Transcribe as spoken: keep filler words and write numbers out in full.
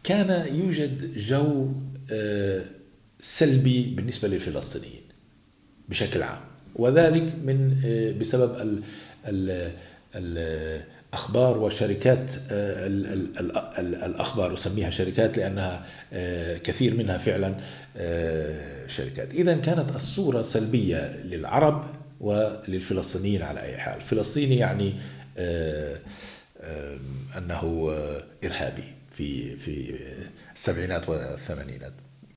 كان يوجد جو سلبي بالنسبة للفلسطينيين بشكل عام، وذلك من بسبب ال ال الأخبار وشركات الأخبار، أسميها شركات لأنها كثير منها فعلا شركات. إذن كانت الصورة سلبية للعرب وللفلسطينيين على أي حال. فلسطيني يعني أنه إرهابي في في السبعينات والثمانينات.